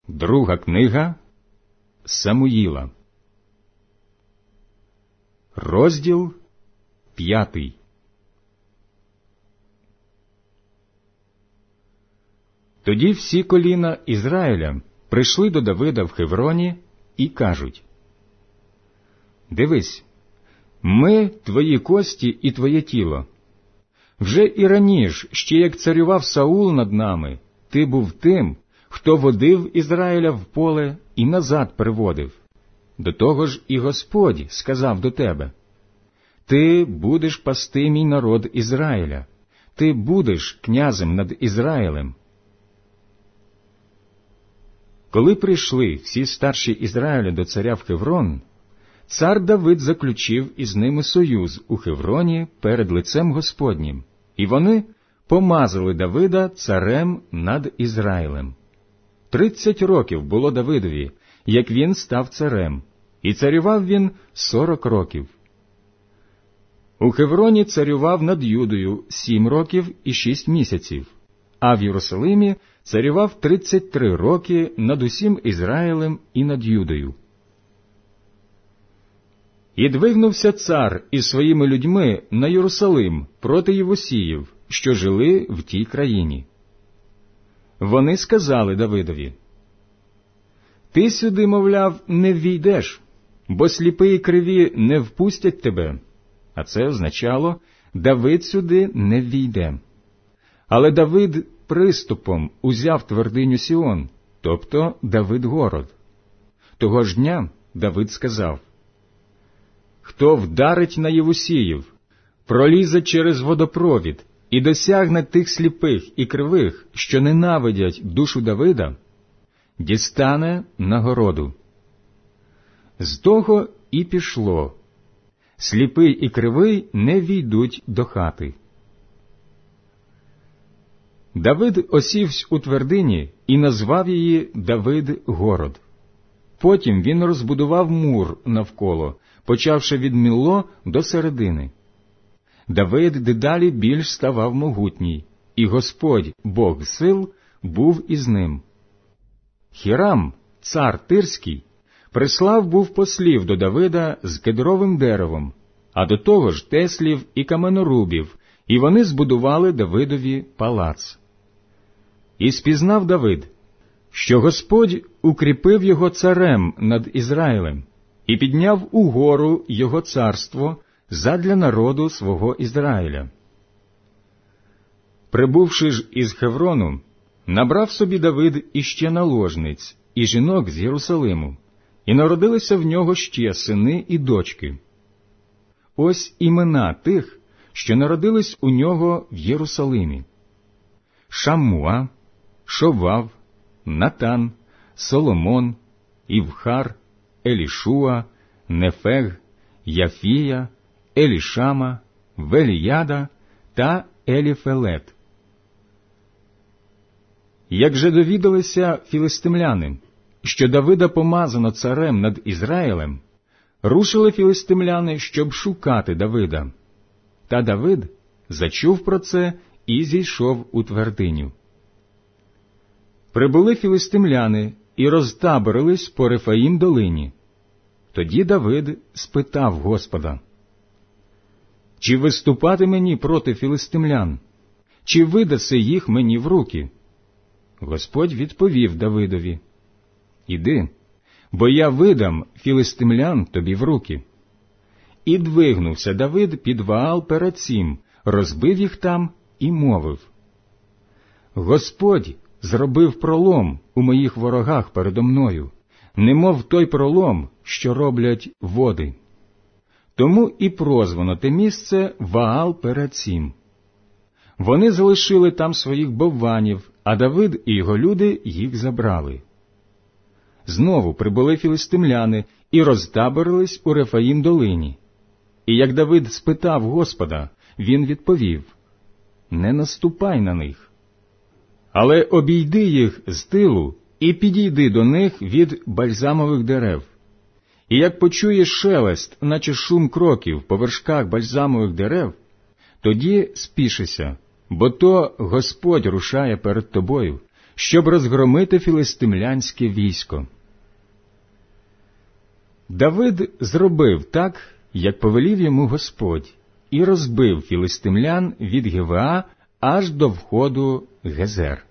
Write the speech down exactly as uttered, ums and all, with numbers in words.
Друга книга Самуїла, розділ п'ятий. Тоді всі коліна Ізраїля прийшли до Давида в Хевроні і кажуть: «Дивись, ми твої кості і твоє тіло. Вже і раніше, ще як царював Саул над нами, ти був тим, хто водив Ізраїля в поле і назад приводив. До того ж і Господь сказав до тебе: ти будеш пасти мій народ Ізраїля, ти будеш князем над Ізраїлем». Коли прийшли всі старші Ізраїля до царя в Хеврон, цар Давид заключив із ними союз у Хевроні перед лицем Господнім, і вони помазали Давида царем над Ізраїлем. Тридцять років було Давидові, як він став царем, і царював він сорок років. У Хевроні царював над Юдою сім років і шість місяців, а в Єрусалимі царював тридцять три роки над усім Ізраїлем і над Юдою. І двигнувся цар із своїми людьми на Єрусалим проти Євусіїв, що жили в тій країні. Вони сказали Давидові: «Ти сюди, мовляв, не ввійдеш, бо сліпі і криві не впустять тебе». А це означало: Давид сюди не ввійде. Але Давид приступом узяв твердиню Сіон, тобто Давид-город. Того ж дня Давид сказав: «Хто вдарить на Євусіїв, пролізе через водопровід і досягне тих сліпих і кривих, що ненавидять душу Давида, дістане нагороду». З того і пішло: сліпий і кривий не війдуть до хати. Давид осівсь у твердині і назвав її Давид-город. Потім він розбудував мур навколо, почавши від Мілло до середини. Давид дедалі більш ставав могутній, і Господь, Бог сил, був із ним. Хірам, цар Тирський, прислав був послів до Давида з кедровим деревом, а до того ж теслів і каменорубів, і вони збудували Давидові палац. І спізнав Давид, що Господь укріпив його царем над Ізраїлем і підняв угору його царство задля народу свого Ізраїля. Прибувши ж із Хеврону, набрав собі Давид іще наложниць і жінок з Єрусалиму, і народилися в нього ще сини і дочки. Ось імена тих, що народились у нього в Єрусалимі: Шаммуа, Шовав, Натан, Соломон, Івхар, Елішуа, Нефег, Яфія, Елішама, Веліяда та Еліфелет. Як же довідалися філистимляни, що Давида помазано царем над Ізраїлем, рушили філистимляни, щоб шукати Давида. Та Давид зачув про це і зійшов у твердиню. Прибули філистимляни і розтаборились по Рефаїм-долині. Тоді Давид спитав Господа: «Чи виступати мені проти філистимлян? Чи видаси їх мені в руки?» Господь відповів Давидові: «Іди, бо я видам філистимлян тобі в руки». І двигнувся Давид під Ваал-Перацім, розбив їх там і мовив: «Господь зробив пролом у моїх ворогах передо мною, немов той пролом, що роблять води». Тому і прозвано те місце Ваал-Перацім. Вони залишили там своїх бовванів, а Давид і його люди їх забрали. Знову прибули філистимляни і розтаборились у Рефаїм-долині. І як Давид спитав Господа, він відповів: «Не наступай на них, але обійди їх з тилу і підійди до них від бальзамових дерев. І як почуєш шелест, наче шум кроків по вершках бальзамових дерев, тоді спішися, бо то Господь рушає перед тобою, щоб розгромити філистимлянське військо. Давид зробив так, як повелів йому Господь, і розбив філистимлян від Гівеа аж до входу Гезер.